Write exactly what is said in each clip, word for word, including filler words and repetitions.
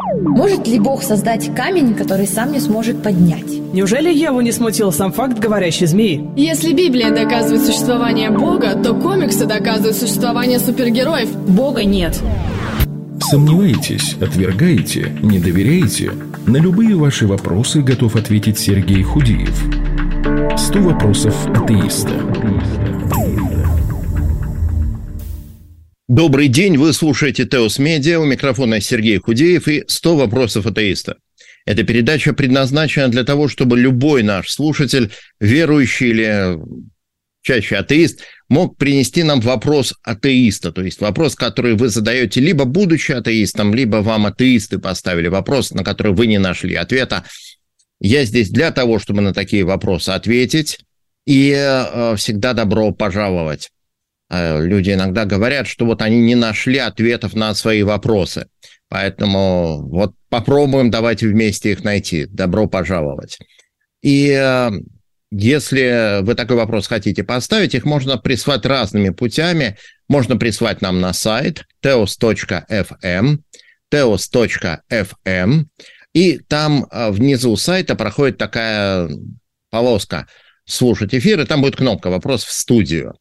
Может ли Бог создать камень, который сам не сможет поднять? Неужели Еву не смутил сам факт говорящей змеи? Если Библия доказывает существование Бога, то комиксы доказывают существование супергероев. Бога нет. Сомневаетесь, отвергаете, не доверяете? На любые ваши вопросы готов ответить Сергей Худиев. сто вопросов атеиста. Добрый день, вы слушаете Теос Медиа, у микрофона Сергей Худеев и сто вопросов атеиста. Эта передача предназначена для того, чтобы любой наш слушатель, верующий или чаще атеист, мог принести нам вопрос атеиста, то есть вопрос, который вы задаете либо будучи атеистом, либо вам атеисты поставили вопрос, на который вы не нашли ответа. Я здесь для того, чтобы на такие вопросы ответить, и э, всегда добро пожаловать. Люди иногда говорят, что вот они не нашли ответов на свои вопросы. Поэтому вот попробуем, давайте вместе их найти. Добро пожаловать. И если вы такой вопрос хотите поставить, их можно прислать разными путями. Можно прислать нам на сайт теос точка эф эм, теос точка эф эм, и там внизу сайта проходит такая полоска «Слушать эфир», и там будет кнопка «Вопрос в студию».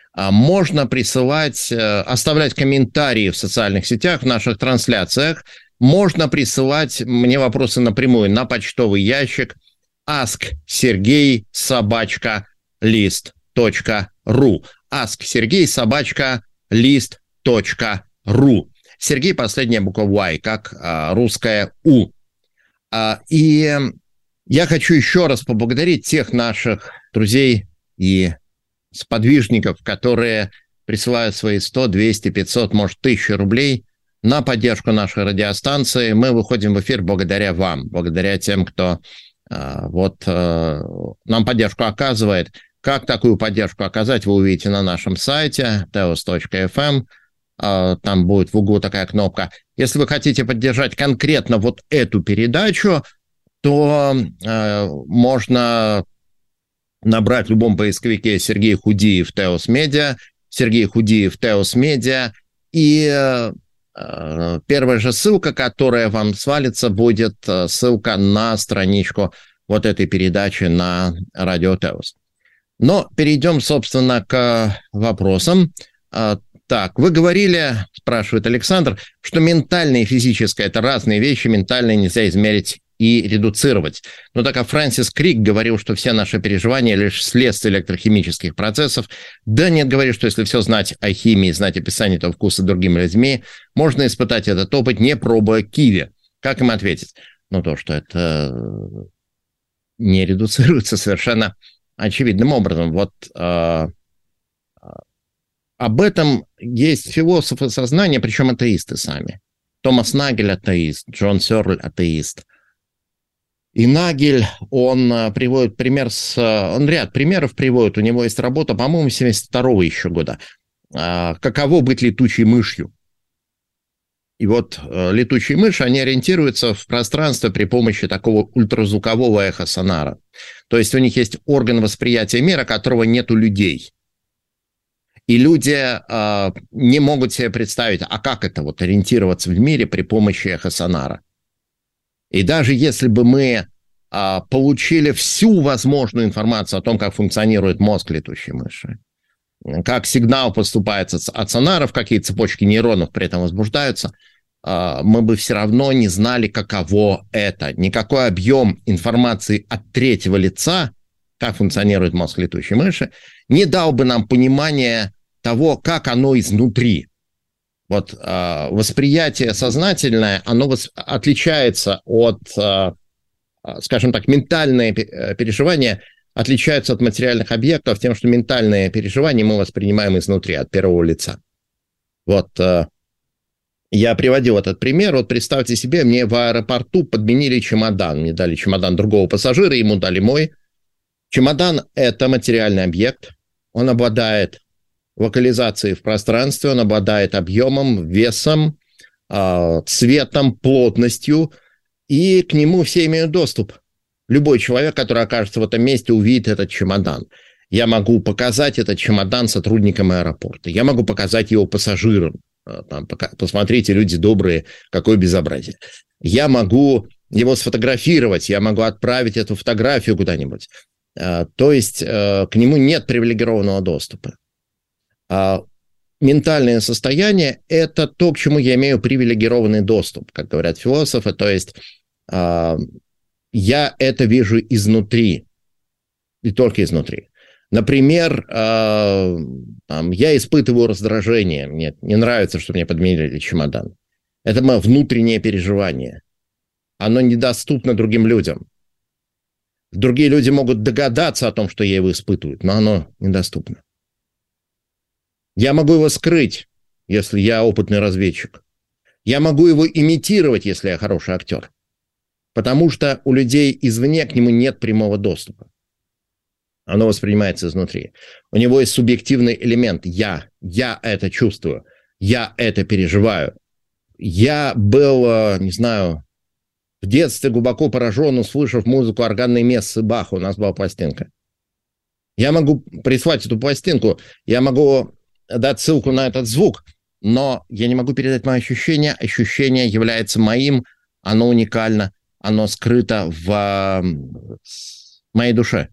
Можно присылать, оставлять комментарии в социальных сетях, в наших трансляциях. Можно присылать мне вопросы напрямую на почтовый ящик ask sergey собака лист точка ру. ask sergey собака лист точка ру. Сергей, последняя буква Y, как а, русская У. А, и я хочу еще раз поблагодарить тех наших друзей и сподвижников, которые присылают свои сто, двести, пятьсот, может, тысячи рублей на поддержку нашей радиостанции. Мы выходим в эфир благодаря вам, благодаря тем, кто э, вот э, нам поддержку оказывает. Как такую поддержку оказать, вы увидите на нашем сайте теос точка эф эм. Э, там будет в углу такая кнопка. Если вы хотите поддержать конкретно вот эту передачу, то э, можно набрать в любом поисковике Сергей Худиев Теос Медиа, Сергей Худиев Теос Медиа, и э, первая же ссылка, которая вам свалится, будет ссылка на страничку вот этой передачи на Радио Теос. Но перейдем, собственно, к вопросам. Э, так, вы говорили, спрашивает Александр, что ментальное и физическое – это разные вещи, ментальное нельзя измерить и редуцировать. Но так как Фрэнсис Крик говорил, что все наши переживания лишь следствие электрохимических процессов, да нет, говорит, что если все знать о химии, знать описание этого вкуса другими людьми, можно испытать этот опыт, не пробуя киви. Как им ответить? Ну, то, что это не редуцируется совершенно очевидным образом. Вот э, об этом есть философы сознания, причем атеисты сами. Томас Нагель атеист, Джон Сёрль атеист. И Нагель, он приводит пример с... Он ряд примеров приводит. У него есть работа, по-моему, семьдесят второго еще года. «Каково быть летучей мышью?» И вот летучие мыши, они ориентируются в пространстве при помощи такого ультразвукового эхосонара. То есть у них есть орган восприятия мира, которого нет у людей. И люди э, не могут себе представить, а как это вот ориентироваться в мире при помощи эхосонара. И даже если бы мы а, получили всю возможную информацию о том, как функционирует мозг летучей мыши, как сигнал поступает от сонаров, какие цепочки нейронов при этом возбуждаются, а, мы бы все равно не знали, каково это. Никакой объем информации от третьего лица, как функционирует мозг летучей мыши, не дал бы нам понимания того, как оно изнутри. Вот э, восприятие сознательное, оно вос- отличается от, э, скажем так, ментальные переживания отличаются от материальных объектов тем, что ментальные переживания мы воспринимаем изнутри, от первого лица. Вот э, я приводил этот пример. Вот представьте себе, мне в аэропорту подменили чемодан. Мне дали чемодан другого пассажира, ему дали мой. Чемодан – это материальный объект. Он обладает локализацией в пространстве, он обладает объемом, весом, цветом, плотностью, и к нему все имеют доступ. Любой человек, который окажется в этом месте, увидит этот чемодан. Я могу показать этот чемодан сотрудникам аэропорта, я могу показать его пассажирам. там, посмотрите, люди добрые, какое безобразие. Я могу его сфотографировать, я могу отправить эту фотографию куда-нибудь. То есть к нему нет привилегированного доступа. Ментальное состояние – это то, к чему я имею привилегированный доступ, как говорят философы. То есть я это вижу изнутри, и только изнутри. Например, там, я испытываю раздражение, мне не нравится, что мне подменили чемодан. Это мое внутреннее переживание. Оно недоступно другим людям. Другие люди могут догадаться о том, что я его испытываю, но оно недоступно. Я могу его скрыть, если я опытный разведчик. Я могу его имитировать, если я хороший актер. Потому что у людей извне к нему нет прямого доступа. Оно воспринимается изнутри. У него есть субъективный элемент. Я. Я это чувствую. Я это переживаю. Я был, не знаю, в детстве глубоко поражен, услышав музыку органной мессы Баха. У нас была пластинка. Я могу прислать эту пластинку, я могу дать ссылку на этот звук, но я не могу передать мои ощущения. Ощущение является моим, оно уникально, оно скрыто в моей душе.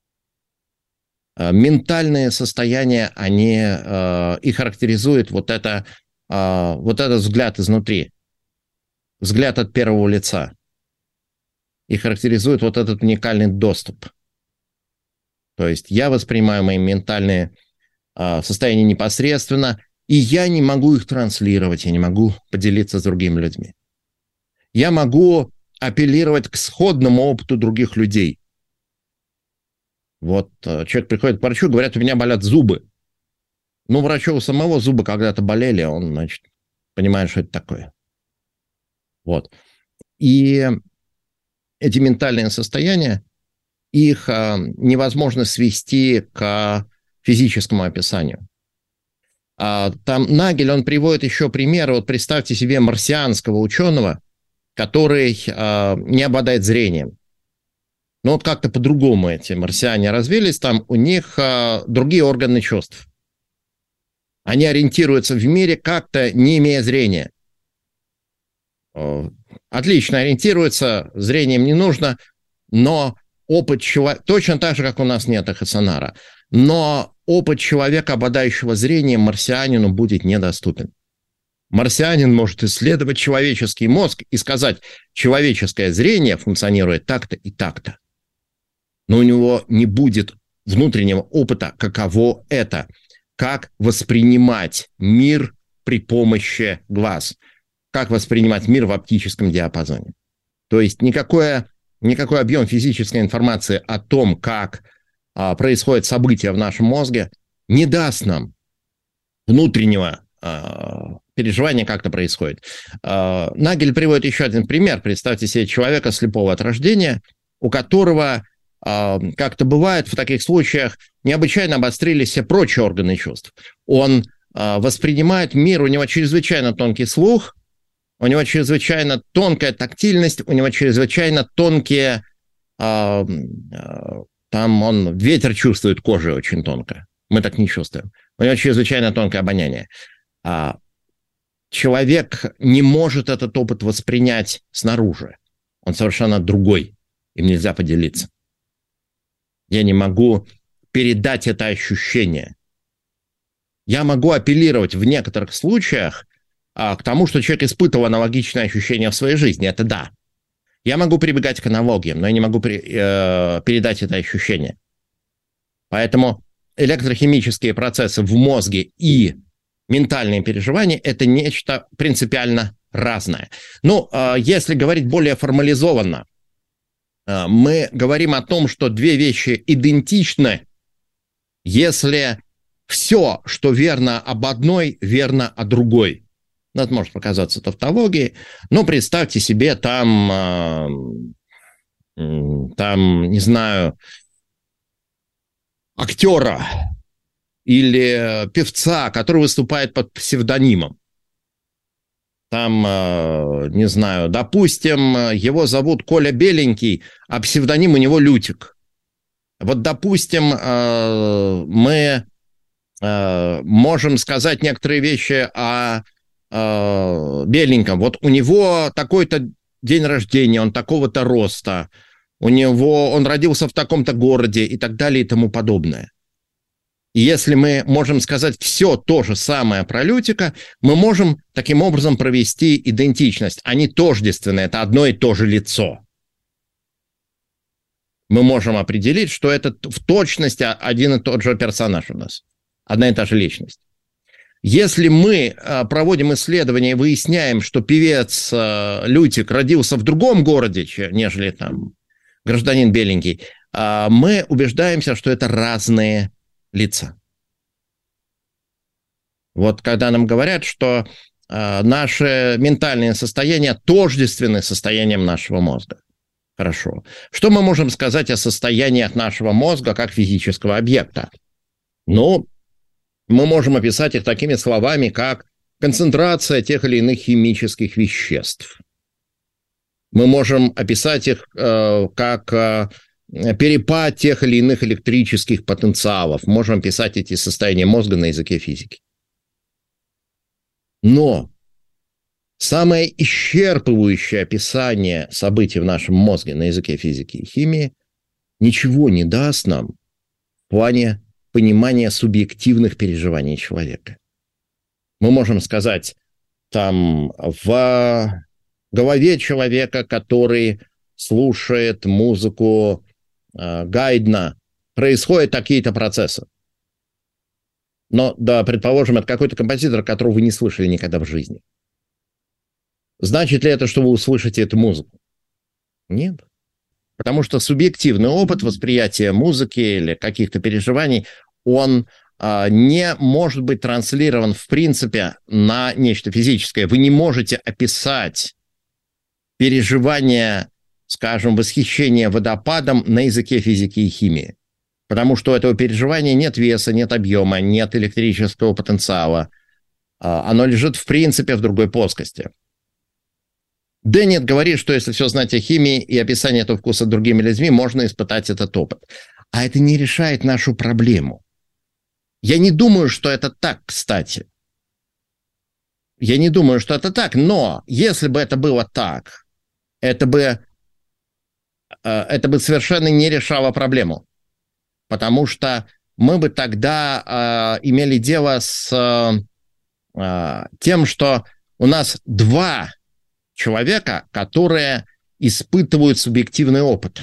Ментальные состояния, они и характеризуют вот, это, вот этот взгляд изнутри. Взгляд от первого лица. И характеризует вот этот уникальный доступ. То есть я воспринимаю мои ментальные э, состояния непосредственно, и я не могу их транслировать, я не могу поделиться с другими людьми. Я могу апеллировать к сходному опыту других людей. Вот э, человек приходит к врачу, говорят, у меня болят зубы. Ну, врачу у самого зубы когда-то болели, он, значит, понимает, что это такое. Вот. И эти ментальные состояния, их а, невозможно свести к физическому описанию. А, там Нагель, он приводит еще примеры. Вот представьте себе марсианского ученого, который а, не обладает зрением. Но вот как-то по-другому эти марсиане развились, там у них а, другие органы чувств. Они ориентируются в мире как-то, не имея зрения. Отлично ориентируется, зрением не нужно, но опыт человека, точно так же, как у нас нет эхосонара, но опыт человека, обладающего зрением, марсианину будет недоступен. Марсианин может исследовать человеческий мозг и сказать, человеческое зрение функционирует так-то и так-то. Но у него не будет внутреннего опыта, каково это, как воспринимать мир при помощи глаз. Как воспринимать мир в оптическом диапазоне. То есть никакое, никакой объем физической информации о том, как а, происходят события в нашем мозге, не даст нам внутреннего а, переживания, как это происходит. А, Нагель приводит еще один пример. Представьте себе человека слепого от рождения, у которого, а, как-то бывает в таких случаях, необычайно обострились все прочие органы чувств. Он а, воспринимает мир, у него чрезвычайно тонкий слух, у него чрезвычайно тонкая тактильность, у него чрезвычайно тонкие... Э, э, там он... Ветер чувствует кожей очень тонко. Мы так не чувствуем. У него чрезвычайно тонкое обоняние. А человек не может этот опыт воспринять снаружи. Он совершенно другой. Им нельзя поделиться. Я не могу передать это ощущение. Я могу апеллировать в некоторых случаях к тому, что человек испытывал аналогичное ощущение в своей жизни. Это да. Я могу прибегать к аналогиям, но я не могу при, э, передать это ощущение. Поэтому электрохимические процессы в мозге и ментальные переживания – это нечто принципиально разное. Ну, э, если говорить более формализованно, э, мы говорим о том, что две вещи идентичны, если все, что верно об одной, верно о другой. Это может показаться тавтологией, но представьте себе там, там, не знаю, актера или певца, который выступает под псевдонимом. Там, не знаю, допустим, его зовут Коля Беленький, а псевдоним у него Лютик. Вот, допустим, мы можем сказать некоторые вещи о э, беленьком. Вот у него такой-то день рождения, он такого-то роста, у него, он родился в таком-то городе и так далее и тому подобное. И если мы можем сказать все то же самое про Лютика, мы можем таким образом провести идентичность. Они тождественны, это одно и то же лицо. Мы можем определить, что это в точности один и тот же персонаж у нас, одна и та же личность. Если мы проводим исследования и выясняем, что певец Лютик родился в другом городе, нежели там гражданин беленький, мы убеждаемся, что это разные лица. Вот когда нам говорят, что э, наши ментальные состояния тождественны состоянием нашего мозга. Хорошо. Что мы можем сказать о состояниях нашего мозга как физического объекта? Ну, мы можем описать их такими словами, как концентрация тех или иных химических веществ. Мы можем описать их э, как э, перепад тех или иных электрических потенциалов. Можем описать эти состояния мозга на языке физики. Но самое исчерпывающее описание событий в нашем мозге на языке физики и химии ничего не даст нам в плане понимания субъективных переживаний человека. Мы можем сказать, там, в голове человека, который слушает музыку э, Гайдна, происходят такие-то процессы. Но, да, предположим, это какой-то композитор, которого вы не слышали никогда в жизни. Значит ли это, что вы услышите эту музыку? Нет. Потому что субъективный опыт восприятия музыки или каких-то переживаний, он э, не может быть транслирован, в принципе, на нечто физическое. Вы не можете описать переживание, скажем, восхищение водопадом на языке физики и химии. Потому что у этого переживания нет веса, нет объема, нет электрического потенциала. Оно лежит, в принципе, в другой плоскости. Деннет говорит, что если все знать о химии и описание этого вкуса другими людьми, можно испытать этот опыт. А это не решает нашу проблему. Я не думаю, что это так, кстати. Я не думаю, что это так, но если бы это было так, это бы, это бы совершенно не решало проблему. Потому что мы бы тогда э, имели дело с э, тем, что у нас два человека, которые испытывают субъективный опыт.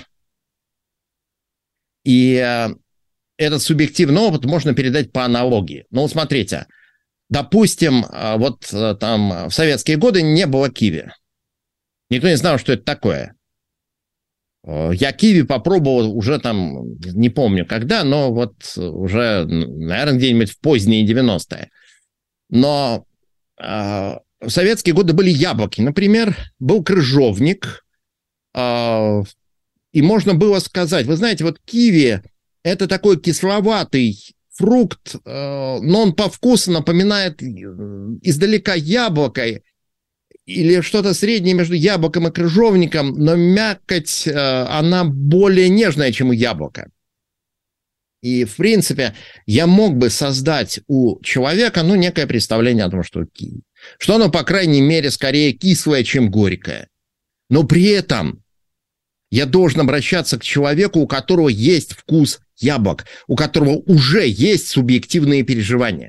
И э, этот субъективный опыт можно передать по аналогии. Ну, смотрите, допустим, э, вот э, там в советские годы не было киви. Никто не знал, что это такое. Я киви попробовал уже там, не помню когда, но вот уже, наверное, где-нибудь в поздние девяностые. Но э, в советские годы были яблоки. Например, был крыжовник, э, и можно было сказать, вы знаете, вот киви – это такой кисловатый фрукт, э, но он по вкусу напоминает издалека яблоко, или что-то среднее между яблоком и крыжовником, но мякоть, она более нежная, чем у яблока. И, в принципе, я мог бы создать у человека, ну, некое представление о том, что киви. Что оно, по крайней мере, скорее кислое, чем горькое. Но при этом я должен обращаться к человеку, у которого есть вкус яблок, у которого уже есть субъективные переживания.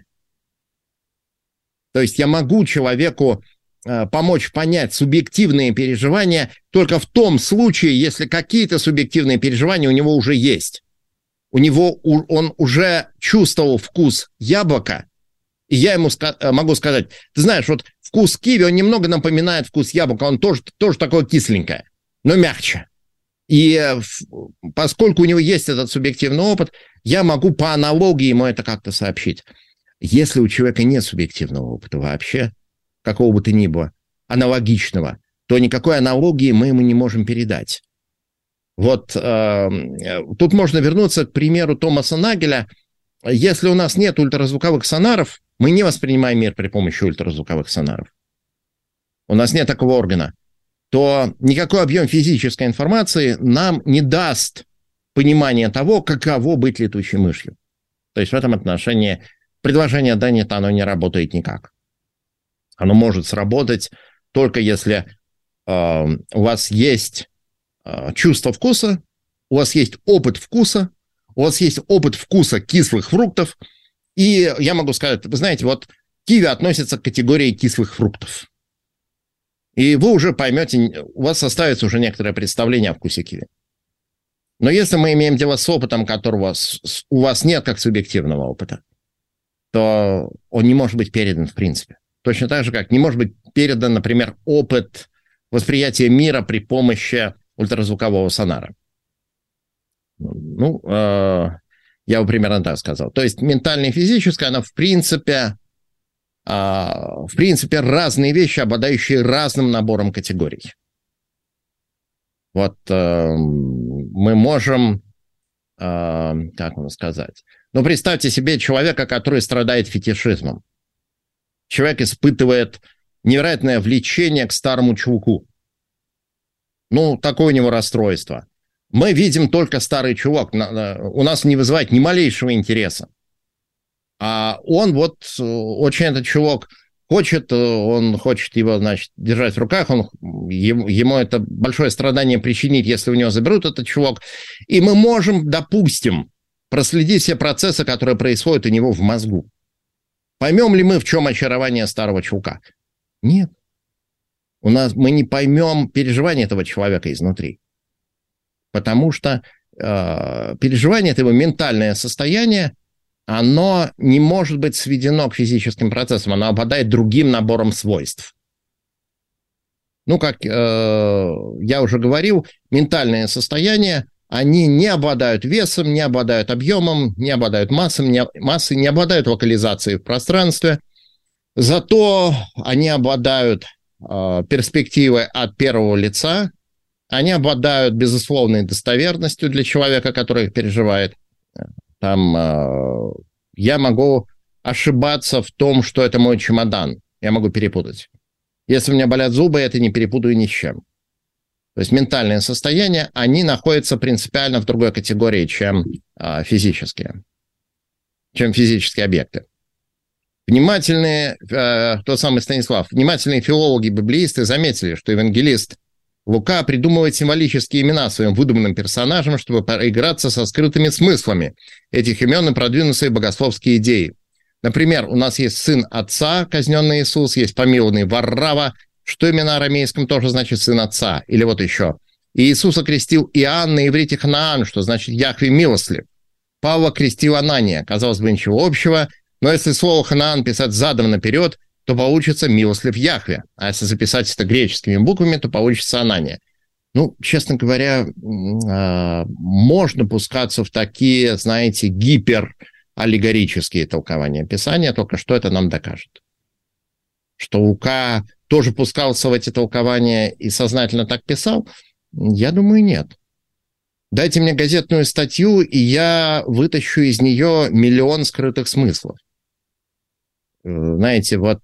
То есть я могу человеку помочь понять субъективные переживания только в том случае, если какие-то субъективные переживания у него уже есть. У него он уже чувствовал вкус яблока, и я ему могу сказать, ты знаешь, вот вкус киви, он немного напоминает вкус яблока, он тоже, тоже такое кисленькое, но мягче. И поскольку у него есть этот субъективный опыт, я могу по аналогии ему это как-то сообщить. Если у человека нет субъективного опыта вообще, какого бы то ни было, аналогичного, то никакой аналогии мы ему не можем передать. Вот э, тут можно вернуться к примеру Томаса Нагеля. Если у нас нет ультразвуковых сонаров, мы не воспринимаем мир при помощи ультразвуковых сонаров. У нас нет такого органа. То никакой объем физической информации нам не даст понимания того, каково быть летучей мышью. То есть в этом отношении предложение Деннета, оно не работает никак. Оно может сработать только если э, у вас есть э, чувство вкуса, у вас есть опыт вкуса, у вас есть опыт вкуса кислых фруктов, и я могу сказать, вы знаете, вот киви относится к категории кислых фруктов. И вы уже поймете, у вас составится уже некоторое представление о вкусе киви. Но если мы имеем дело с опытом, которого у вас нет как субъективного опыта, то он не может быть передан в принципе. Точно так же, как не может быть передан, например, опыт восприятия мира при помощи ультразвукового сонара. Ну, э, я бы примерно так сказал. То есть ментальное и физическое, оно в принципе, э, в принципе разные вещи, обладающие разным набором категорий. Вот э, мы можем, э, как вам сказать, ну, представьте себе человека, который страдает фетишизмом. Человек испытывает невероятное влечение к старому чуваку. Ну, такое у него расстройство. Мы видим только старый чувак. У нас не вызывает ни малейшего интереса. А он вот, очень этот чувак хочет, он хочет его, значит, держать в руках, он, ему это большое страдание причинит, если у него заберут этот чувак. И мы можем, допустим, проследить все процессы, которые происходят у него в мозгу. Поймем ли мы, в чем очарование старого чувака? Нет. У нас, мы не поймем переживания этого человека изнутри. Потому что э, переживание, это его ментальное состояние, оно не может быть сведено к физическим процессам, оно обладает другим набором свойств. Ну, как э, я уже говорил, ментальное состояние, они не обладают весом, не обладают объемом, не обладают массой, не, массой, не обладают локализацией в пространстве. Зато они обладают э, перспективой от первого лица, они обладают безусловной достоверностью для человека, который их переживает. Там э, я могу ошибаться в том, что это мой чемодан. Я могу перепутать. Если у меня болят зубы, я это не перепутаю ни с чем. То есть ментальные состояния, они находятся принципиально в другой категории, чем э, физические, чем физические объекты. Внимательные, э, тот самый Станислав, внимательные филологи-библеисты заметили, что евангелист Лука придумывает символические имена своим выдуманным персонажам, чтобы поиграться со скрытыми смыслами этих имен и продвинуть свои богословские идеи. Например, у нас есть сын отца, казненный Иисус, есть помилованный Варрава, что именно на арамейском тоже значит сын отца. Или вот еще. И Иисус окрестил Иоанн на иврите Ханаан, что значит Яхве милостлив. Павла крестил Анания. Казалось бы, ничего общего, но если слово Ханаан писать задом наперед, то получится милостлив Яхве. А если записать это греческими буквами, то получится Анания. Ну, честно говоря, можно пускаться в такие, знаете, гипераллегорические толкования Писания, только что это нам докажет? Что Лука тоже пускался в эти толкования и сознательно так писал? Я думаю, нет. Дайте мне газетную статью, и я вытащу из нее миллион скрытых смыслов. Знаете, вот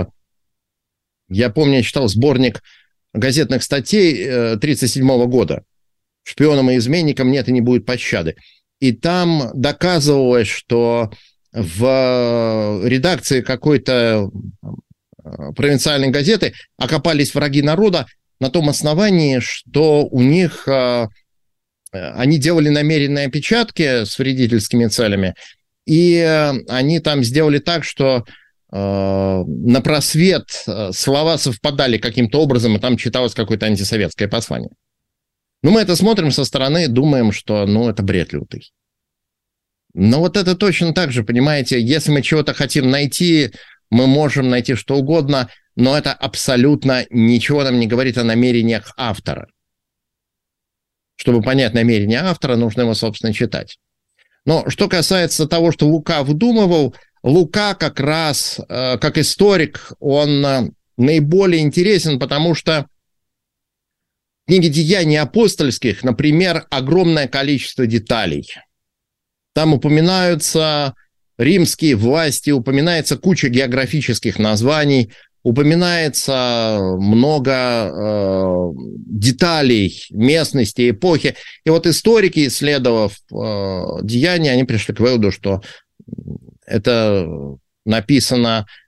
я помню, я читал сборник газетных статей тридцать седьмого года. «Шпионам и изменникам нет и не будет пощады». И там доказывалось, что в редакции какой-то провинциальной газеты окопались враги народа на том основании, что у них они делали намеренные опечатки с вредительскими целями, и они там сделали так, что на просвет слова совпадали каким-то образом, и там читалось какое-то антисоветское послание. Ну, мы это смотрим со стороны, думаем, что, ну, это бред лютый. Но вот это точно так же, понимаете, если мы чего-то хотим найти, мы можем найти что угодно, но это абсолютно ничего нам не говорит о намерениях автора. Чтобы понять намерение автора, нужно его, собственно, читать. Но что касается того, что Лука выдумывал, Лука как раз, э, как историк, он э, наиболее интересен, потому что в книге «Деяний апостольских», например, огромное количество деталей. Там упоминаются римские власти, упоминается куча географических названий, упоминается много э, деталей местности, эпохи. И вот историки, исследовав э, деяния, они пришли к выводу, что это написано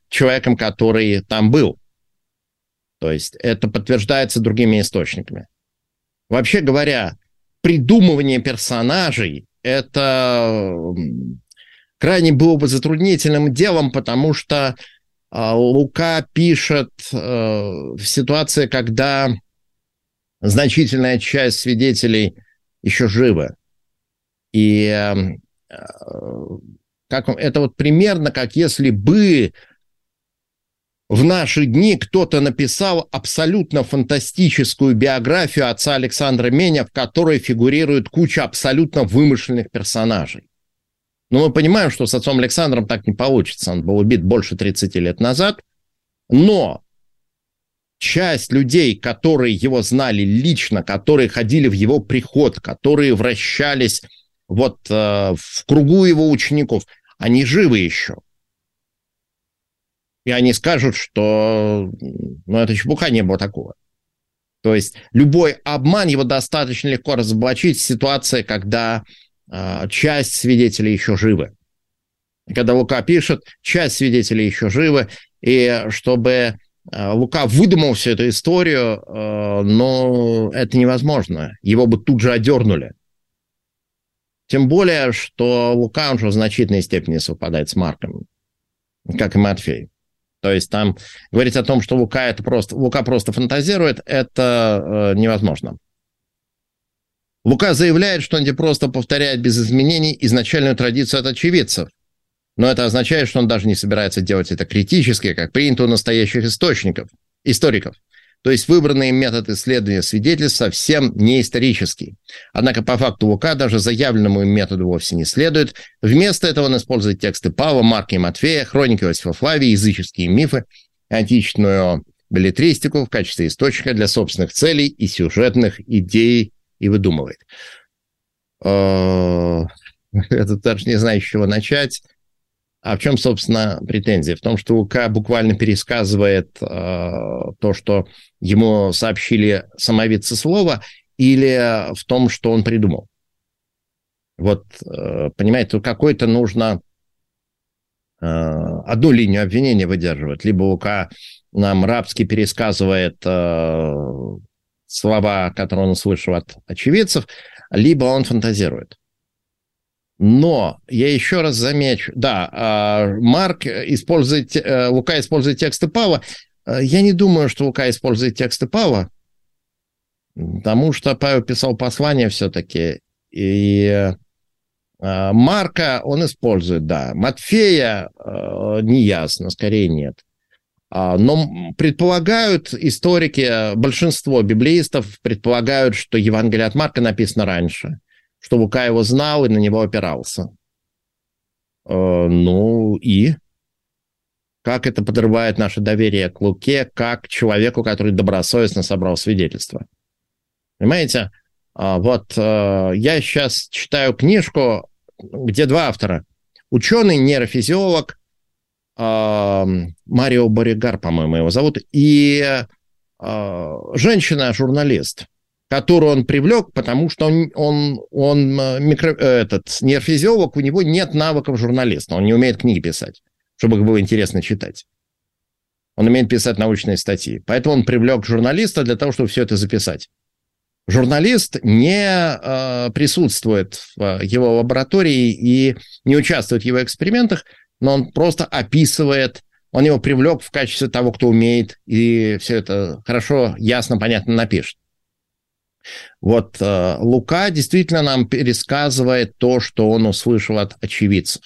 человеком, который там был. То есть это подтверждается другими источниками. Вообще говоря, придумывание персонажей – это крайне было бы затруднительным делом, потому что э, Лука пишет э, в ситуации, когда значительная часть свидетелей еще живы. И э, как, это вот примерно как если бы в наши дни кто-то написал абсолютно фантастическую биографию отца Александра Меня, в которой фигурирует куча абсолютно вымышленных персонажей. Но мы понимаем, что с отцом Александром так не получится. Он был убит больше тридцати лет назад. Но часть людей, которые его знали лично, которые ходили в его приход, которые вращались вот э, в кругу его учеников, они живы еще. И они скажут, что ну, это чепуха, не было такого. То есть любой обман, его достаточно легко разоблачить в ситуации, когда э, часть свидетелей еще живы. Когда Лука пишет, часть свидетелей еще живы, и чтобы э, Лука выдумал всю эту историю, э, но это невозможно. Его бы тут же одернули. Тем более, что Лука, он же в значительной степени совпадает с Марком, как и Матфей. То есть там говорить о том, что Лука, это просто, Лука просто фантазирует, это э, невозможно. Лука заявляет, что он не просто повторяет без изменений изначальную традицию от очевидцев. Но это означает, что он даже не собирается делать это критически, как принято у настоящих источников, историков. То есть выбранный метод исследования свидетельств совсем не исторический. Однако по факту Лука даже заявленному им методу вовсе не следует. Вместо этого он использует тексты Павла, Марка и Матфея, хроники Иосифа Флавия, языческие мифы, античную беллетристику в качестве источника для собственных целей и сюжетных идей и выдумывает. Это даже не знаю, с чего начать. А в чем, собственно, претензия? В том, что Лука буквально пересказывает э, то, что ему сообщили самовидцы слова, или в том, что он придумал. Вот, э, понимаете, тут какой-то нужно э, одну линию обвинения выдерживать. Либо Лука нам рабски пересказывает э, слова, которые он услышал от очевидцев, либо он фантазирует. Но я еще раз замечу, да, Марк использует, Лука использует тексты Павла. Я не думаю, что Лука использует тексты Павла, потому что Павел писал послание все-таки, и Марка он использует, да. Матфея неясно, скорее нет. Но предполагают историки, большинство библеистов предполагают, что Евангелие от Марка написано раньше, что Лука его знал и на него опирался. Э, ну и как это подрывает наше доверие к Луке, как к человеку, который добросовестно собрал свидетельства. Понимаете? А, вот э, я сейчас читаю книжку, где два автора. Ученый, нейрофизиолог, э, Марио Боригар, по-моему, его зовут, и э, женщина-журналист, которую он привлек, потому что он, он, он микро, этот, нейрофизиолог, у него нет навыков журналиста, он не умеет книги писать, чтобы их было интересно читать. Он умеет писать научные статьи. Поэтому он привлек журналиста для того, чтобы все это записать. Журналист не э, присутствует в его лаборатории и не участвует в его экспериментах, но он просто описывает, он его привлек в качестве того, кто умеет, и все это хорошо, ясно, понятно напишет. Вот э, Лука действительно нам пересказывает то, что он услышал от очевидцев.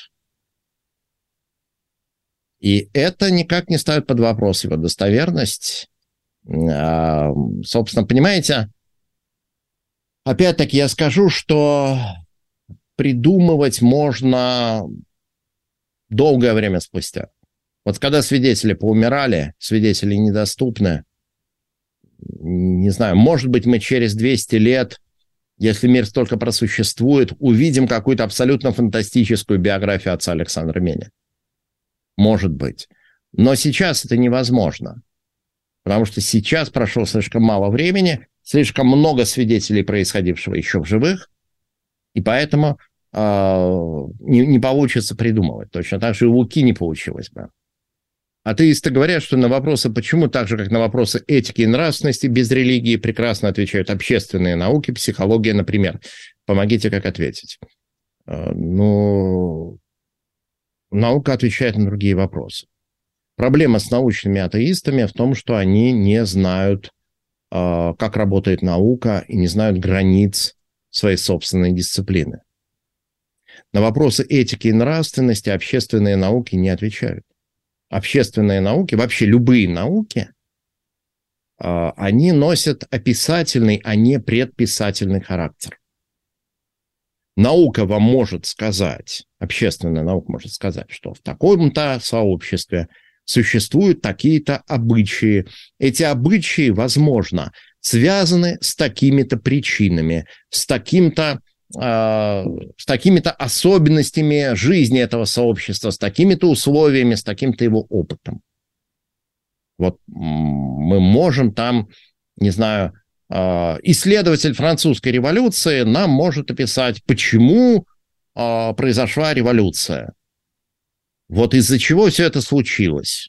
И это никак не ставит под вопрос его достоверность. Э, собственно, понимаете, опять-таки я скажу, что придумывать можно долгое время спустя. Вот когда свидетели поумирали, свидетели недоступны, не знаю, может быть, мы через двести лет, если мир столько просуществует, увидим какую-то абсолютно фантастическую биографию отца Александра Меня. Может быть. Но сейчас это невозможно. Потому что сейчас прошло слишком мало времени, слишком много свидетелей происходившего еще в живых, и поэтому э, не, не получится придумывать. Точно так же и у Луки не получилось бы. Атеисты говорят, что на вопросы «почему?», так же, как на вопросы этики и нравственности без религии, прекрасно отвечают общественные науки, психология, например. Помогите, как ответить. Ну, наука отвечает на другие вопросы. Проблема с научными атеистами в том, что они не знают, как работает наука, и не знают границ своей собственной дисциплины. На вопросы этики и нравственности общественные науки не отвечают. Общественные науки, вообще любые науки, они носят описательный, а не предписательный характер. Наука вам может сказать, общественная наука может сказать, что в таком-то сообществе существуют такие-то обычаи. Эти обычаи, возможно, связаны с такими-то причинами, с таким-то с такими-то особенностями жизни этого сообщества, с такими-то условиями, с таким-то его опытом. Вот мы можем там, не знаю, исследователь французской революции нам может описать, почему произошла революция. Вот из-за чего все это случилось.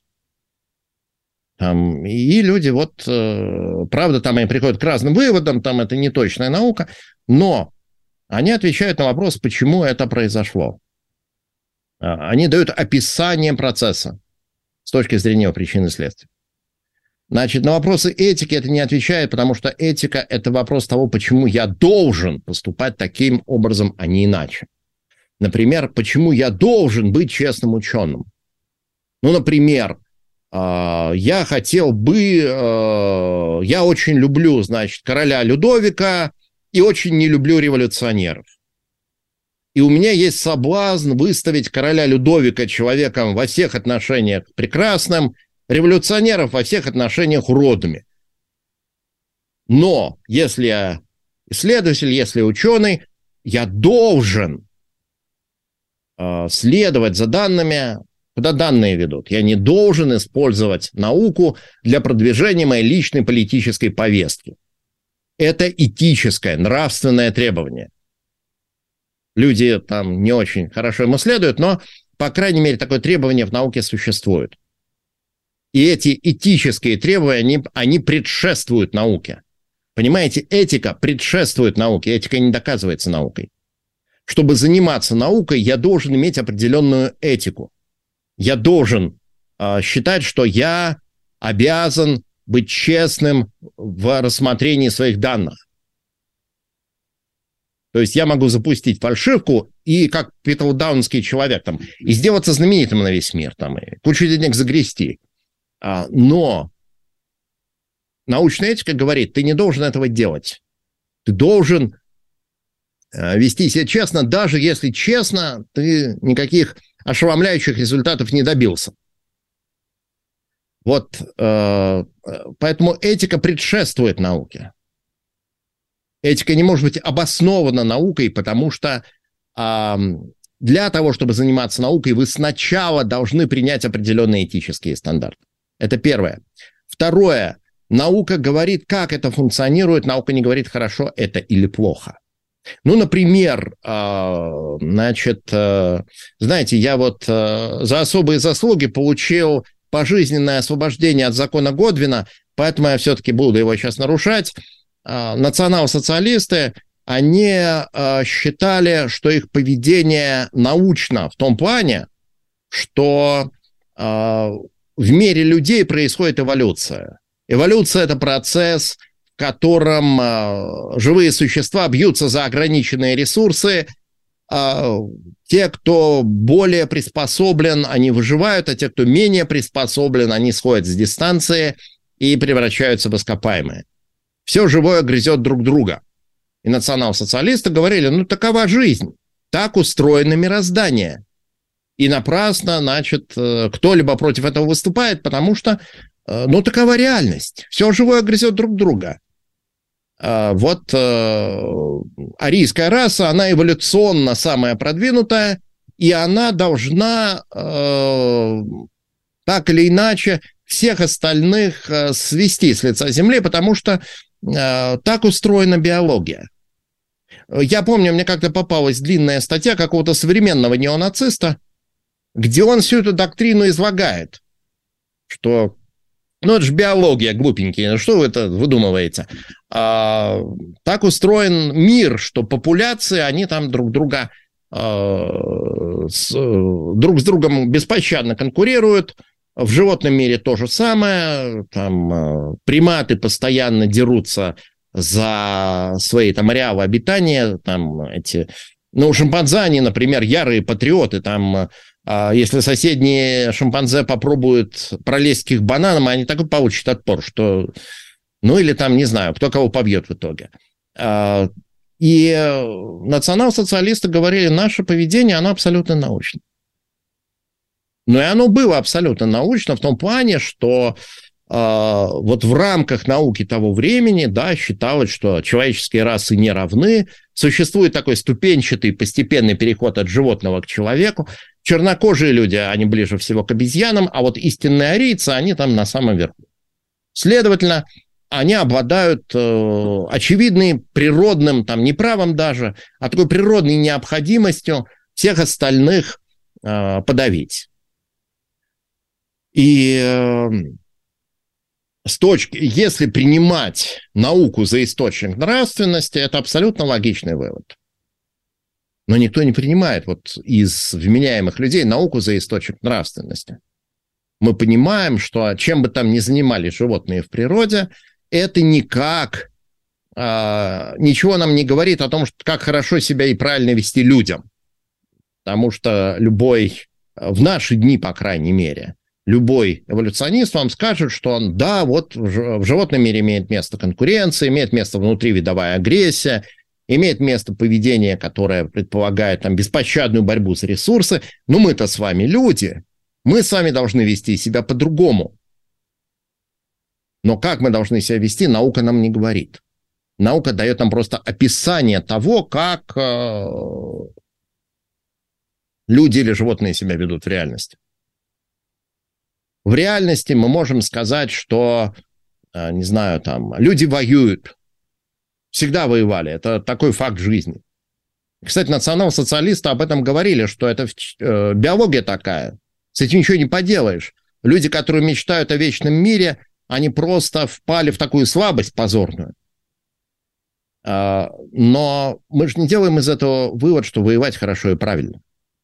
Там, и люди, вот, правда, там они приходят к разным выводам, там это не точная наука, но они отвечают на вопрос, почему это произошло. Они дают описание процесса с точки зрения причин и следствий. Значит, на вопросы этики это не отвечает, потому что этика – это вопрос того, почему я должен поступать таким образом, а не иначе. Например, почему я должен быть честным ученым. Ну, например, я хотел бы, я очень люблю, значит, короля Людовика, и очень не люблю революционеров. И у меня есть соблазн выставить короля Людовика человеком во всех отношениях прекрасным, революционеров во всех отношениях уродами. Но если я исследователь, если я ученый, я должен э, следовать за данными, куда данные ведут. Я не должен использовать науку для продвижения моей личной политической повестки. Это этическое, нравственное требование. Люди там не очень хорошо ему следуют, но, по крайней мере, такое требование в науке существует. И эти этические требования, они, они предшествуют науке. Понимаете, этика предшествует науке, этика не доказывается наукой. Чтобы заниматься наукой, я должен иметь определенную этику. Я должен э, считать, что я обязан быть честным в рассмотрении своих данных. То есть я могу запустить фальшивку и, как питлдаунский человек, там, и сделаться знаменитым на весь мир, там, и кучу денег загрести. А, но научная этика говорит, ты не должен этого делать. Ты должен а, вести себя честно, даже если честно, ты никаких ошеломляющих результатов не добился. Вот, э, поэтому этика предшествует науке. Этика не может быть обоснована наукой, потому что э, для того, чтобы заниматься наукой, вы сначала должны принять определенные этические стандарты. Это первое. Второе. Наука говорит, как это функционирует, наука не говорит, хорошо это или плохо. Ну, например, э, значит, э, знаете, я вот э, за особые заслуги получил пожизненное освобождение от закона Годвина, поэтому я все-таки буду его сейчас нарушать. Национал-социалисты, они считали, что их поведение научно в том плане, что в мире людей происходит эволюция. Эволюция – это процесс, в котором живые существа бьются за ограниченные ресурсы. Те, кто более приспособлен, они выживают, а те, кто менее приспособлен, они сходят с дистанции и превращаются в ископаемые. Все живое грызет друг друга. И национал-социалисты говорили, ну, такова жизнь, так устроено мироздание. И напрасно, значит, кто-либо против этого выступает, потому что, ну, такова реальность. Все живое грызет друг друга. Вот арийская раса, она эволюционно самая продвинутая, и она должна э, так или иначе всех остальных э, свести с лица земли, потому что э, так устроена биология. Я помню, мне как-то попалась длинная статья какого-то современного неонациста, где он всю эту доктрину излагает. что, ну, это же биология, глупенькие, что вы это выдумываете? А, так устроен мир, что популяции, они там друг друга, а, с, друг с другом беспощадно конкурируют. В животном мире то же самое, там приматы постоянно дерутся за свои там ареалы обитания, там эти, ну, шимпанзе, они, например, ярые патриоты, там, если соседние шимпанзе попробуют пролезть к их бананам, они так и получат отпор, что, ну, или там, не знаю, кто кого побьет в итоге. И национал-социалисты говорили, наше поведение, оно абсолютно научно. Но и оно было абсолютно научно в том плане, что э, вот в рамках науки того времени, да, считалось, что человеческие расы не равны, существует такой ступенчатый постепенный переход от животного к человеку. Чернокожие люди, они ближе всего к обезьянам, а вот истинные арийцы, они там на самом верху. Следовательно, они обладают э, очевидным природным, там, не правом даже, а такой природной необходимостью всех остальных э, подавить. И э, с точки, если принимать науку за источник нравственности, это абсолютно логичный вывод. Но никто не принимает вот из вменяемых людей науку за источник нравственности. Мы понимаем, что чем бы там ни занимались животные в природе, это никак э, ничего нам не говорит о том, что, как хорошо себя и правильно вести людям. Потому что любой, в наши дни, по крайней мере, любой эволюционист вам скажет, что он, да, вот в животном мире имеет место конкуренция, имеет место внутривидовая агрессия, имеет место поведение, которое предполагает там беспощадную борьбу за ресурсы, но мы-то с вами люди, мы с вами должны вести себя по-другому. Но как мы должны себя вести, наука нам не говорит. Наука дает нам просто описание того, как э, люди или животные себя ведут в реальности. В реальности мы можем сказать, что, не знаю, там, люди воюют, всегда воевали, это такой факт жизни. Кстати, национал-социалисты об этом говорили, что это э, биология такая, с этим ничего не поделаешь. Люди, которые мечтают о вечном мире, они просто впали в такую слабость позорную. Э, но мы же не делаем из этого вывод, что воевать хорошо и правильно.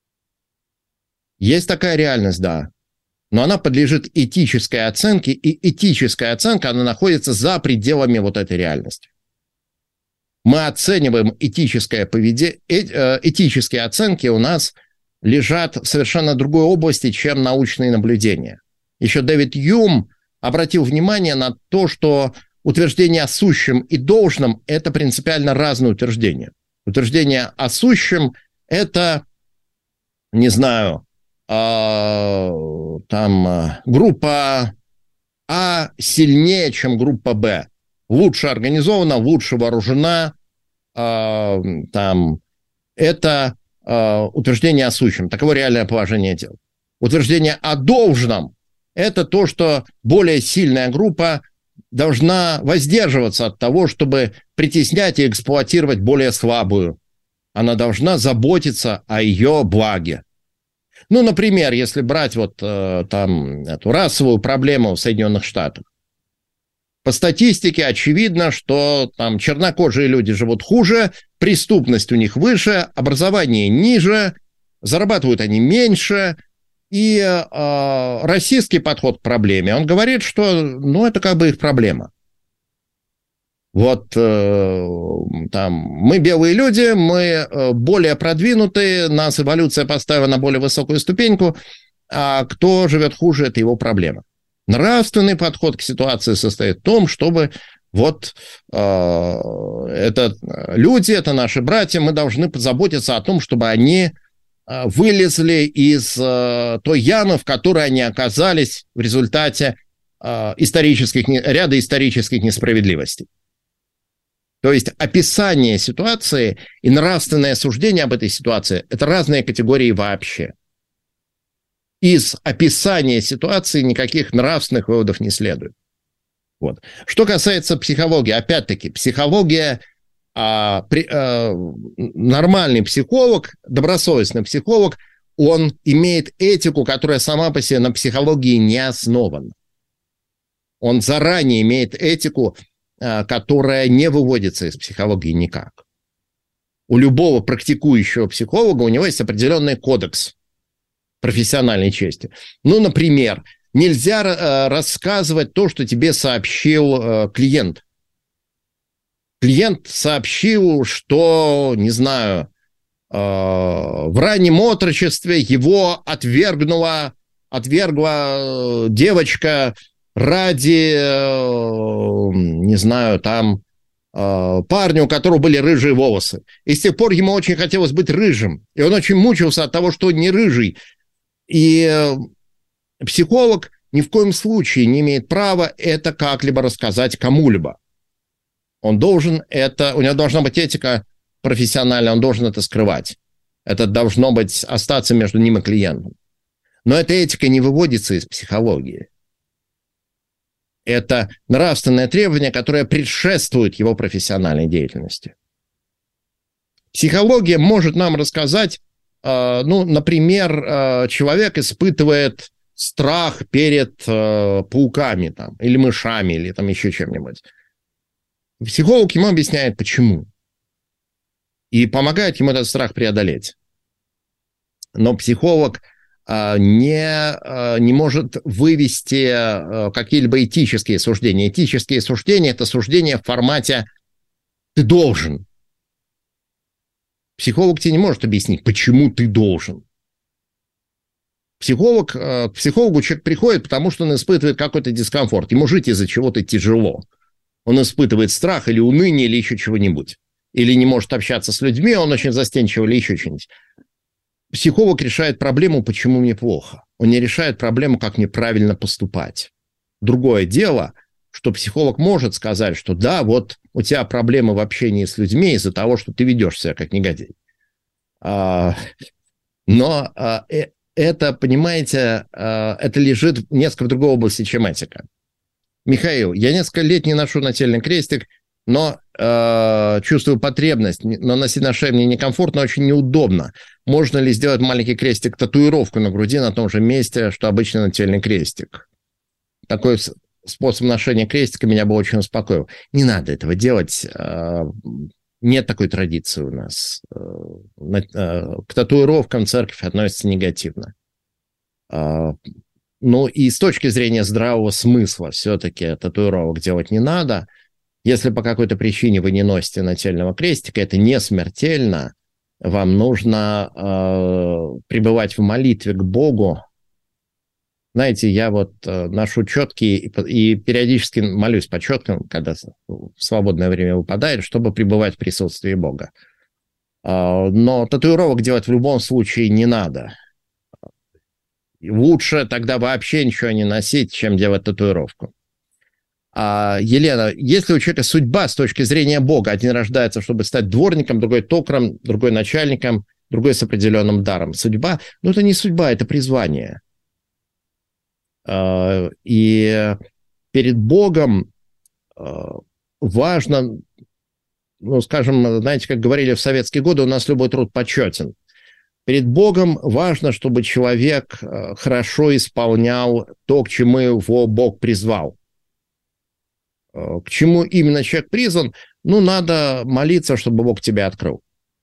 Есть такая реальность, да. Но она подлежит этической оценке, и этическая оценка, она находится за пределами вот этой реальности. Мы оцениваем этическое поведение, этические оценки у нас лежат в совершенно другой области, чем научные наблюдения. Еще Дэвид Юм обратил внимание на то, что утверждение о сущем и должном – это принципиально разные утверждения. Утверждение о сущем – это, не знаю, там группа А сильнее, чем группа Б, лучше организована, лучше вооружена, там, это утверждение о сущем, таково реальное положение дел. Утверждение о должном – это то, что более сильная группа должна воздерживаться от того, чтобы притеснять и эксплуатировать более слабую. Она должна заботиться о ее благе. Ну, например, если брать вот э, там эту расовую проблему в Соединенных Штатах. По статистике очевидно, что там чернокожие люди живут хуже, преступность у них выше, образование ниже, зарабатывают они меньше. И э, расистский подход к проблеме, он говорит, что ну, это как бы их проблема. Вот э, там мы белые люди, мы более продвинутые, нас эволюция поставила на более высокую ступеньку, а кто живет хуже, это его проблема. Нравственный подход к ситуации состоит в том, чтобы вот э, это люди, это наши братья, мы должны позаботиться о том, чтобы они э, вылезли из э, той ямы, в которой они оказались в результате э, исторических, ряда исторических несправедливостей. То есть описание ситуации и нравственное суждение об этой ситуации – это разные категории вообще. Из описания ситуации никаких нравственных выводов не следует. Вот. Что касается психологии, опять-таки, психология, а, при, а, нормальный психолог, добросовестный психолог, он имеет этику, которая сама по себе на психологии не основана. Он заранее имеет этику, которая не выводится из психологии никак. У любого практикующего психолога у него есть определенный кодекс профессиональной чести. Ну, например, нельзя рассказывать то, что тебе сообщил клиент. Клиент сообщил, что, не знаю, в раннем отрочестве его отвергнула, отвергла девочка ради, не знаю, там, парня, у которого были рыжие волосы. И с тех пор ему очень хотелось быть рыжим. И он очень мучился от того, что он не рыжий. И психолог ни в коем случае не имеет права это как-либо рассказать кому-либо. Он должен это, у него должна быть этика профессиональная, он должен это скрывать. Это должно быть, остаться между ним и клиентом. Но эта этика не выводится из психологии. Это нравственное требование, которое предшествует его профессиональной деятельности. Психология может нам рассказать, э, ну, например, э, человек испытывает страх перед э, пауками там, или мышами, или там еще чем-нибудь. Психолог ему объясняет, почему. И помогает ему этот страх преодолеть. Но психолог э, не, э, не может вывести э, какие-либо этические суждения. Этические суждения – это суждения в формате «ты должен». Психолог тебе не может объяснить, почему ты должен. Психолог, э, к психологу человек приходит, потому что он испытывает какой-то дискомфорт. Ему жить из-за чего-то тяжело. Он испытывает страх или уныние, или еще чего-нибудь. Или не может общаться с людьми, он очень застенчивый, или еще что-нибудь. Психолог решает проблему, почему мне плохо. Он не решает проблему, как мне правильно поступать. Другое дело, что психолог может сказать, что да, вот у тебя проблемы в общении с людьми из-за того, что ты ведешь себя как негодяй. А, но а, э, это, понимаете, а, это лежит в несколько в другой области, чем этика. Михаил, я несколько лет не ношу нательный крестик, но э, чувствую потребность. Но носить на шее мне некомфортно, очень неудобно. Можно ли сделать маленький крестик, татуировку на груди на том же месте, что обычный нательный крестик? Такой способ ношения крестика меня бы очень успокоил. Не надо этого делать. Э, нет такой традиции у нас. Э, э, к татуировкам церковь относится негативно. Э, Ну и с точки зрения здравого смысла все-таки татуировок делать не надо. Если по какой-то причине вы не носите нательного крестика, это не смертельно. Вам нужно э, пребывать в молитве к Богу. Знаете, я вот э, ношу четки и, и периодически молюсь по четкам, когда в свободное время выпадает, чтобы пребывать в присутствии Бога. Э, но татуировок делать в любом случае не надо. Лучше тогда вообще ничего не носить, чем делать татуировку. А, Елена, если у человека судьба с точки зрения Бога, один рождается, чтобы стать дворником, другой токарем, другой начальником, другой с определенным даром. Судьба, ну это не судьба, это призвание. А, и перед Богом а, важно, ну скажем, знаете, как говорили в советские годы, у нас любой труд почетен. Перед Богом важно, чтобы человек хорошо исполнял то, к чему его Бог призвал. К чему именно человек призван, ну, надо молиться, чтобы Бог тебя открыл.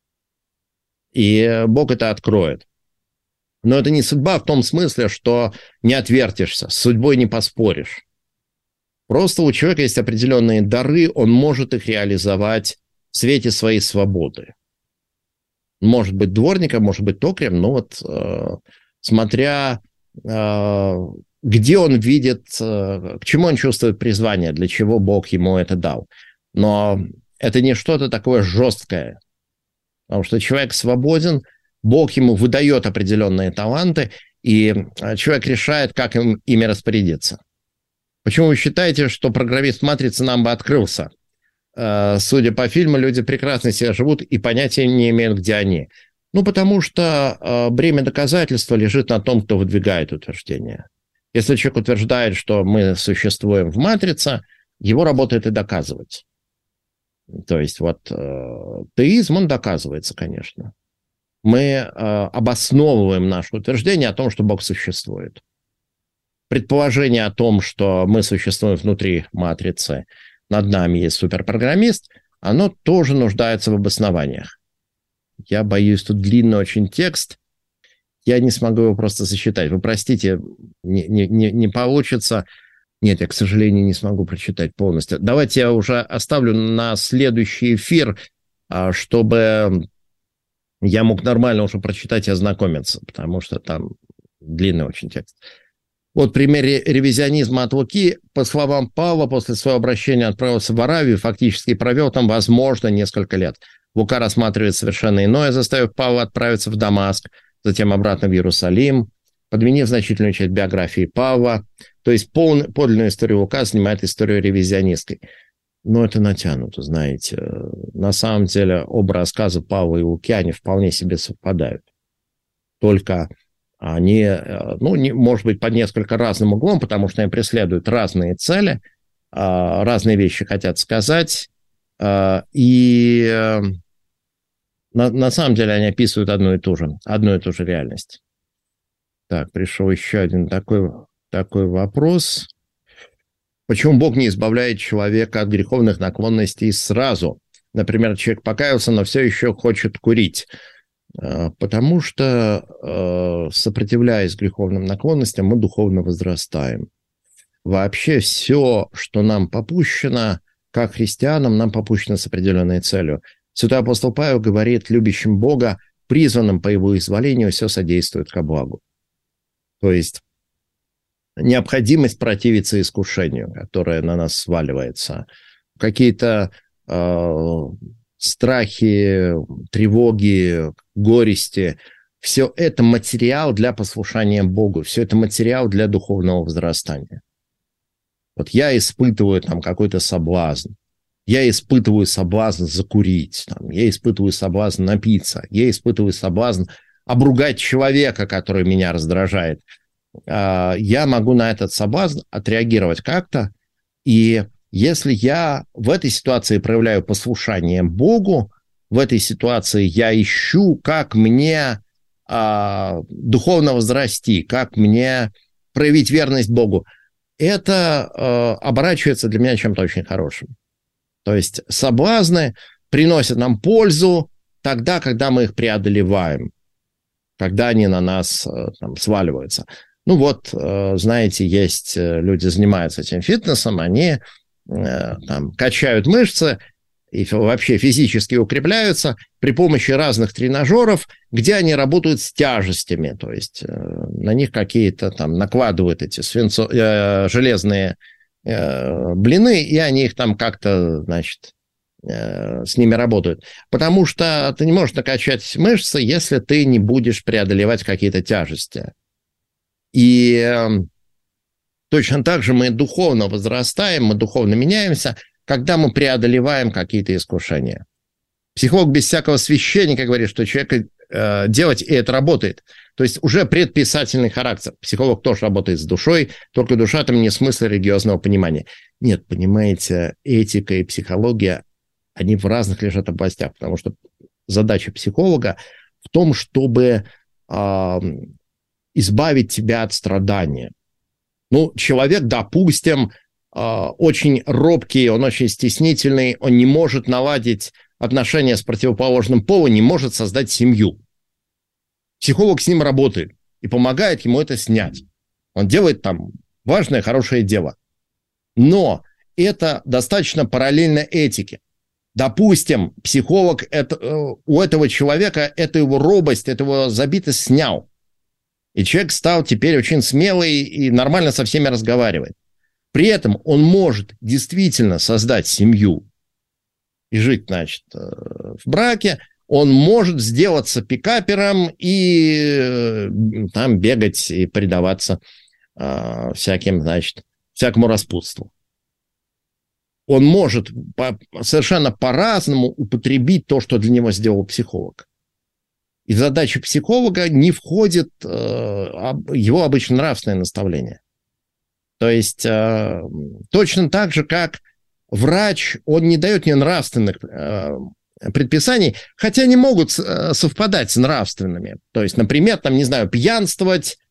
И Бог это откроет. Но это не судьба в том смысле, что не отвертишься, с судьбой не поспоришь. Просто у человека есть определенные дары, он может их реализовать в свете своей свободы. Может быть дворником, может быть токарем, но вот э, смотря э, где он видит, э, к чему он чувствует призвание, для чего Бог ему это дал. Но это не что-то такое жесткое, потому что человек свободен, Бог ему выдает определенные таланты, и человек решает, как им, ими распорядиться. Почему вы считаете, что программист матрицы нам бы открылся? Судя по фильму, люди прекрасно себя живут и понятия не имеют, где они. Ну, потому что бремя доказательства лежит на том, кто выдвигает утверждение. Если человек утверждает, что мы существуем в матрице, его работа это доказывать. То есть вот теизм, он доказывается, конечно. Мы обосновываем наше утверждение о том, что Бог существует. предположение о том, что мы существуем внутри матрицы, над нами есть суперпрограммист, оно тоже нуждается в обоснованиях. Я боюсь, тут длинный очень текст, я не смогу его просто засчитать. Вы простите, не, не, не получится. Нет, я, к сожалению, не смогу прочитать полностью. Давайте я уже оставлю на следующий эфир, чтобы я мог нормально уже прочитать и ознакомиться, потому что там длинный очень текст. Вот пример ревизионизма от Луки. По словам Павла, после своего обращения отправился в Аравию, фактически провел там, возможно, несколько лет. Лука рассматривает совершенно иное, заставив Павла отправиться в Дамаск, затем обратно в Иерусалим, подменив значительную часть биографии Павла. То есть полный, подлинную историю Лука занимает историю ревизионистской. Но это натянуто, знаете. На самом деле оба рассказа Павла и Луки, они вполне себе совпадают. Только они, ну, не, может быть, под несколько разным углом, потому что они преследуют разные цели, разные вещи хотят сказать, и на, на самом деле они описывают одну и ту же, одну и ту же реальность. Так, пришел еще один такой, такой вопрос. Почему Бог не избавляет человека от греховных наклонностей сразу? Например, человек покаялся, но все еще хочет курить. Потому что, сопротивляясь греховным наклонностям, мы духовно возрастаем. Вообще все, что нам попущено, как христианам, нам попущено с определенной целью. Святой апостол Павел говорит, любящим Бога, призванным по его изволению, все содействует ко благу. То есть необходимость противиться искушению, которое на нас сваливается, какие-то э, страхи, тревоги, горести, все это материал для послушания Богу, все это материал для духовного возрастания. Вот я испытываю там какой-то соблазн, я испытываю соблазн закурить, там, я испытываю соблазн напиться, я испытываю соблазн обругать человека, который меня раздражает. Я могу на этот соблазн отреагировать как-то, и если я в этой ситуации проявляю послушание Богу, в этой ситуации я ищу, как мне а, духовно возрасти, как мне проявить верность Богу, это а, оборачивается для меня чем-то очень хорошим. То есть соблазны приносят нам пользу тогда, когда мы их преодолеваем, когда они на нас там, сваливаются. Ну вот, знаете, есть люди, занимаются этим фитнесом, они там качают мышцы и вообще физически укрепляются при помощи разных тренажеров, где они работают с тяжестями, то есть на них какие-то там накладывают эти свинцо... э, железные э, блины, и они их там как-то, значит, э, с ними работают. Потому что ты не можешь накачать мышцы, если ты не будешь преодолевать какие-то тяжести. И э, точно так же мы духовно возрастаем, мы духовно меняемся, когда мы преодолеваем какие-то искушения. Психолог без всякого священника говорит, что человек э, делать, и это работает. То есть уже предписательный характер. Психолог тоже работает с душой, только душа там не смысл религиозного понимания. Нет, понимаете, этика и психология, они в разных лежат областях, потому что задача психолога в том, чтобы э, избавить тебя от страдания. Ну, человек, допустим, очень робкий, он очень стеснительный, он не может наладить отношения с противоположным полом, не может создать семью. Психолог с ним работает и помогает ему это снять. Он делает там важное, хорошее дело. Но это достаточно параллельно этике. Допустим, психолог это, у этого человека эту его робость, эту его забитость снял. И человек стал теперь очень смелый и нормально со всеми разговаривает. При этом он может действительно создать семью и жить, значит, в браке. Он может сделаться пикапером и там бегать и предаваться э, всяким, значит, всякому распутству. Он может по, совершенно по-разному употребить то, что для него сделал психолог. И в задачу психолога не входит э, его обычно нравственное наставление. То есть э, точно так же, как врач, он не дает мне нравственных э, предписаний, хотя они могут э, совпадать с нравственными. То есть, например, там, не знаю, пьянствовать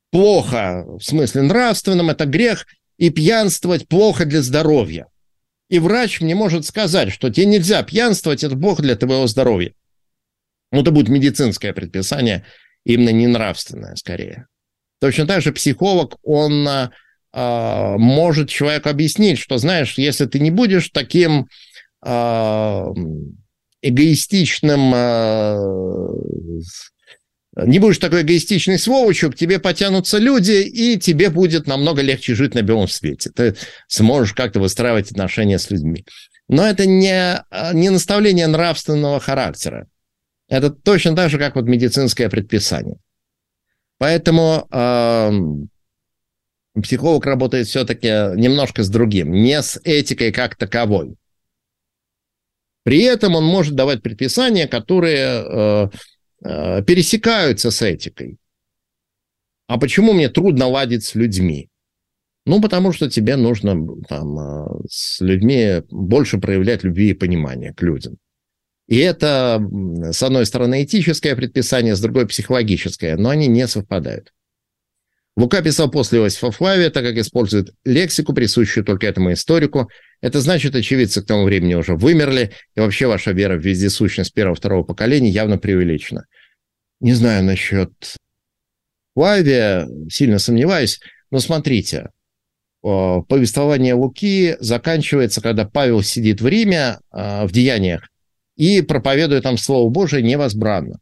плохо, в смысле нравственном, это грех, и пьянствовать плохо для здоровья. И врач мне может сказать, что тебе нельзя пьянствовать, это плохо для твоего здоровья. Ну, это будет медицинское предписание, именно не нравственное, скорее. Точно так же психолог, он э, может человеку объяснить, что, знаешь, если ты не будешь таким э, эгоистичным, э, не будешь такой эгоистичной сволочью, к тебе потянутся люди, и тебе будет намного легче жить на белом свете. Ты сможешь как-то выстраивать отношения с людьми. Но это не, не наставление нравственного характера. Это точно так же, как вот медицинское предписание. Поэтому э, психолог работает все-таки немножко с другим, не с этикой как таковой. При этом он может давать предписания, которые э, э, пересекаются с этикой. А почему мне трудно ладить с людьми? Ну, потому что тебе нужно там, э, с людьми больше проявлять любви и понимания к людям. И это, с одной стороны, этическое предписание, с другой психологическое, но они не совпадают. Лука писал после Иосифа Флавия, так как использует лексику, присущую только этому историку. Это значит, очевидцы к тому времени уже вымерли, и вообще ваша вера в вездесущность первого-второго поколения явно преувеличена. Не знаю насчет Флавия, сильно сомневаюсь, но смотрите, повествование Луки заканчивается, когда Павел сидит в Риме, в Деяниях, и проповедует там Слово Божие невозбранно.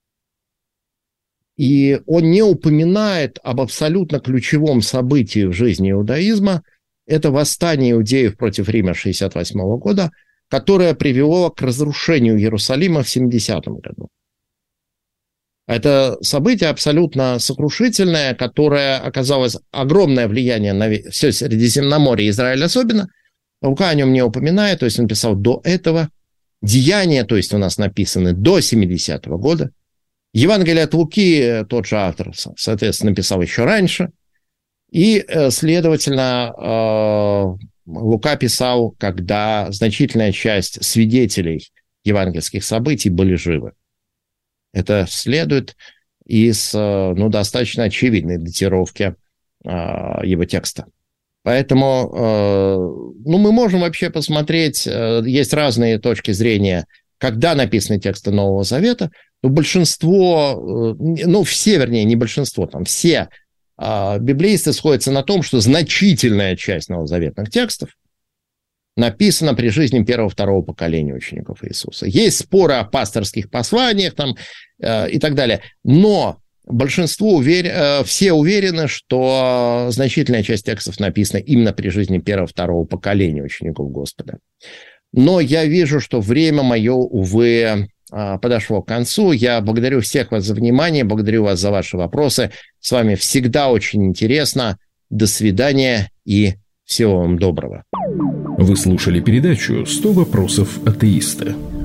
И он не упоминает об абсолютно ключевом событии в жизни иудаизма. Это восстание иудеев против Рима шестьдесят восьмого года, которое привело к разрушению Иерусалима в семидесятом году. Это событие абсолютно сокрушительное, которое оказалось огромное влияние на все Средиземноморье, Израиль особенно. Лука о нем не упоминает, то есть он писал до этого. Деяния, то есть у нас написаны до семидесятого года. Евангелие от Луки тот же автор, соответственно, написал еще раньше. И, следовательно, Лука писал, когда значительная часть свидетелей евангельских событий были живы. Это следует из ну, достаточно очевидной датировки его текста. Поэтому ну, мы можем вообще посмотреть, есть разные точки зрения, когда написаны тексты Нового Завета, но большинство, ну все, вернее, не большинство, там все библеисты сходятся на том, что значительная часть новозаветных текстов написана при жизни первого-второго поколения учеников Иисуса. Есть споры о пасторских посланиях там, и так далее, но большинство увер... все уверены, что значительная часть текстов написана именно при жизни первого-второго поколения учеников Господа. Но я вижу, что время мое, увы, подошло к концу. Я благодарю всех вас за внимание, благодарю вас за ваши вопросы. С вами всегда очень интересно. До свидания и всего вам доброго. Вы слушали передачу «сто вопросов атеиста».